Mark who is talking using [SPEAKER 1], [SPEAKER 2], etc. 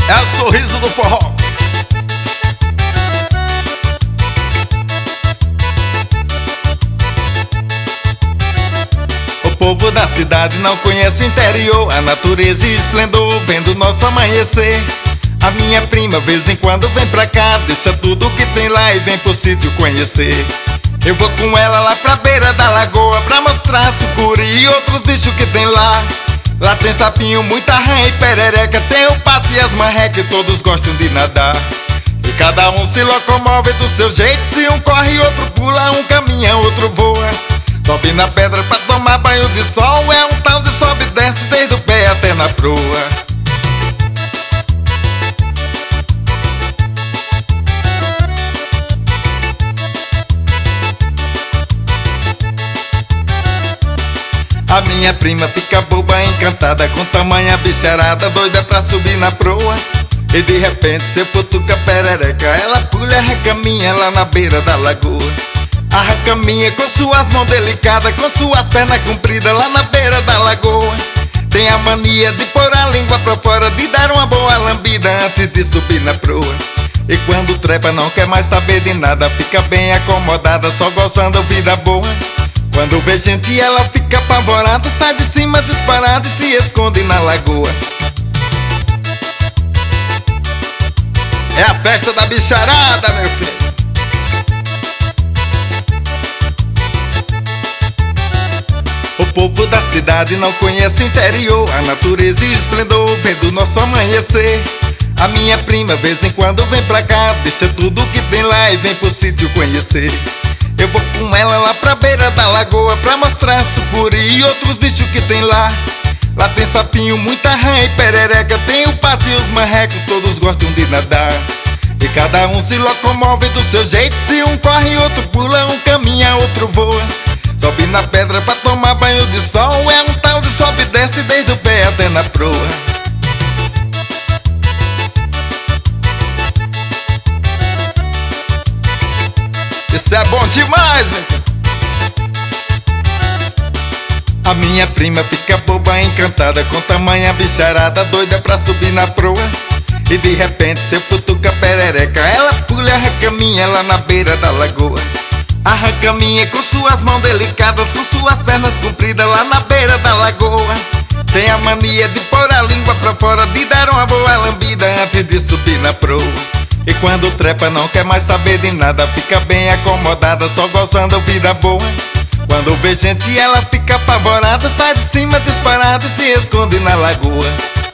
[SPEAKER 1] É o sorriso do forró. O povo da cidade não conhece o interior, a natureza e esplendor, vendo nosso amanhecer. A minha prima, vez em quando, vem pra cá, deixa tudo que tem lá e vem pro sítio conhecer. Eu vou com ela lá pra beira da lagoa, pra mostrar sucuri e outros bichos que tem lá. Lá tem sapinho, muita rã e perereca, tem o pato e as marrecas, e todos gostam de nadar. E cada um se locomove do seu jeito, se um corre, outro pula, um caminha, outro voa. Sobe na pedra pra tomar banho de sol, é um tal de sobe e desce desde o pé até na proa. A minha prima fica boba, encantada com tamanha bicharada, doida pra subir na proa. E de repente cê futuca a perereca, ela pula a recaminha lá na beira da lagoa. A recaminha com suas mãos delicadas, com suas pernas compridas lá na beira da lagoa. Tem a mania de pôr a língua pra fora, de dar uma boa lambida antes de subir na proa. E quando trepa não quer mais saber de nada, fica bem acomodada, só gozando vida boa. Quando vê gente ela fica apavorada, sai de cima disparada e se esconde na lagoa. É a festa da bicharada, meu filho. O povo da cidade não conhece o interior, a natureza e esplendor, vendo nosso amanhecer. A minha prima, vez em quando, vem pra cá, deixa tudo que tem lá e vem pro sítio conhecer. Eu vou com ela lá pra beira da lagoa, pra mostrar sucuri e outros bichos que tem lá. Lá tem sapinho, muita rã e perereca, tem o pato e os marrecos, todos gostam de nadar. E cada um se locomove do seu jeito, se um corre, outro pula, um caminha, outro voa. Sobe na pedra pra tomar banho de sol, é um tal de sobe e desce desde o pé até na proa. Isso é bom demais, meu filho. A minha prima fica boba, encantada com tamanha bicharada, doida pra subir na proa. E de repente cê futuca a perereca, ela pula a recaminha lá na beira da lagoa. A recaminha com suas mãos delicadas, com suas pernas compridas lá na beira da lagoa. Tem a mania de pôr a língua pra fora, de dar uma boa lambida antes de subir na proa. E quando trepa não quer mais saber de nada, fica bem acomodada, só gozando vida boa. Quando vê gente ela fica apavorada, sai de cima disparada e se esconde na lagoa.